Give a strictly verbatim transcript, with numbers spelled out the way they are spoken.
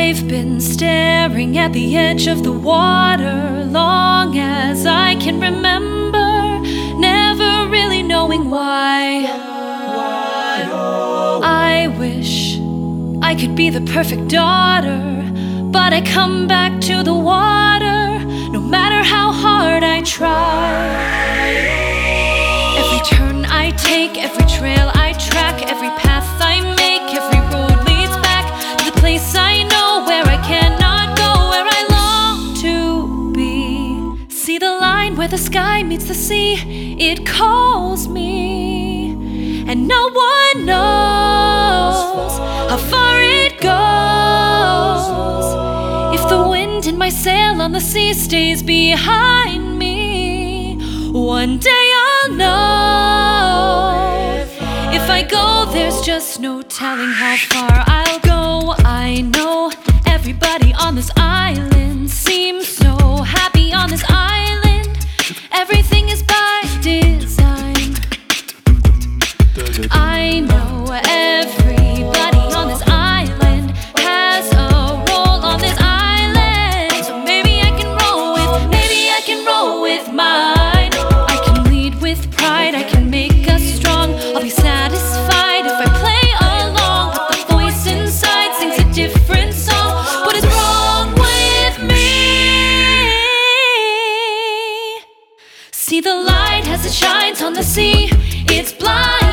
I've been staring at the edge of the water long as I can remember, never really knowing why. Why, oh. I wish I could be the perfect daughter, but I come back to the water no matter how hard I try. Every turn I take, every trail I track, every path I make, every road leads back to the place I know where I cannot go, where I long to be. See the line where the sky meets the sea, it calls me, and no one knows how far it goes. If the wind in my sail on the sea stays behind me, one day I'll know. If I go, there's just no telling how far I'll go. I know everybody on this island seems so happy on this island. Everything is by design. I know everybody on this island has a role on this island, so maybe I can roll with, maybe I can roll with mine. I can lead with pride, I can make us strong. I'll be satisfied if I play along, but the voice inside sings a different song. What is wrong with me? See the light as it shines on the sea, it's blind.